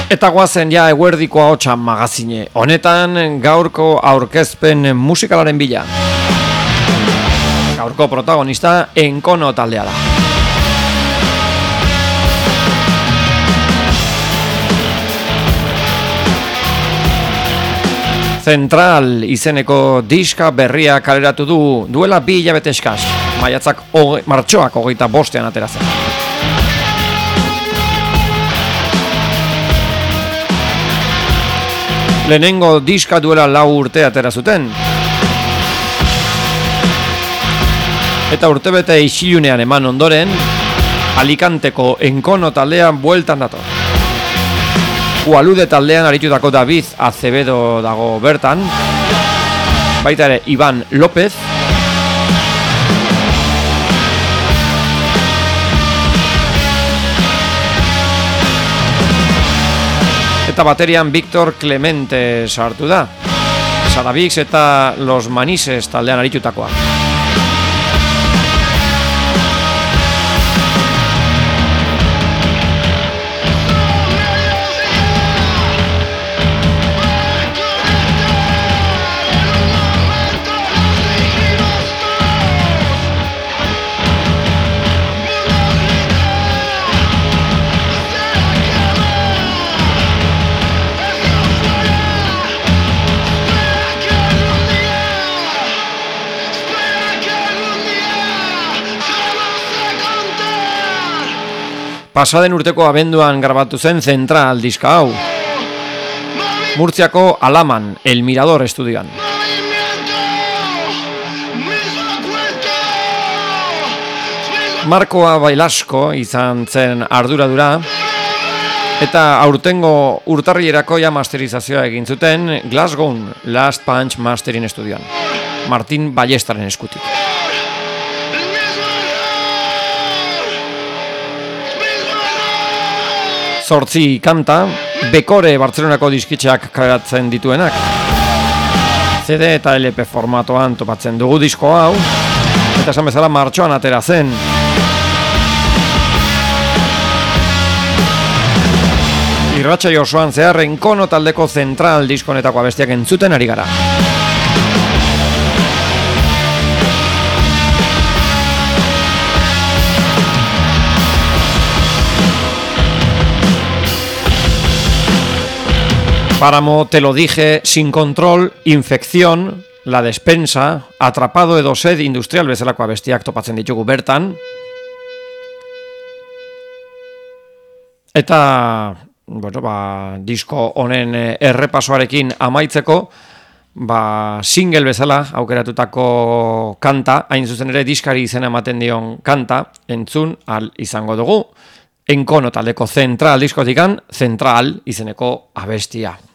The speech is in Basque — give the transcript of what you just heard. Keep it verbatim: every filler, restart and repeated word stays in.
Eta guazen ja eguerdiko ahotsa magazine. Honetan gaurko aurkezpen musikalaren bila. Gaurko protagonista Enkono taldea da. Central izeneko diska berria kaleratu du duela bi hilabete eskas. Maiatzak oge, martxoak hogeita bostean atera zen. Lehenengo diska duela lau urte atera zuten. Eta urtebete isilunean eman ondoren, Alicanteko Enkono taldean bueltan dator. Ualude taldean aritutako David Acevedo dago bertan, baita ere Iban López, eta baterian Víctor Clemente sartu da. Saravix eta Los Manises taldean aritutakoa. Pasaden urteko abenduan grabatu zen Central diska hau. Murtziako Alaman, El Mirador estudioan. Markoa Bailasko izan zen arduradura, eta aurtengo urtarrilerako ja masterizazioa egin zuten Glasgow Last Punch Mastering estudioan. Martin Ballestaren eskutik. Zortzi kanta, Bekore Bartzelonako diskitxeak kaleratzen dituenak. C D eta L P formatoan topatzen dugu disko hau, eta esan bezala martxoan atera zen. Irratsai osoan zehar Enkono taldeko Central diskonetako abestiak entzuten ari gara. Páramo, Te lo dije, Sin control, Infección, La despensa, Atrapado edo Sed industrial bezalako abestiak topatzen ditugu bertan. Eta, bueno, ba, disko honen errepasoarekin amaitzeko, ba, single bezala aukeratutako kanta, hain zuzen ere diskari izena ematen dion kanta, entzun al izango dugu. Enkono taldeko Central diskotikan, Central izeneko abestia.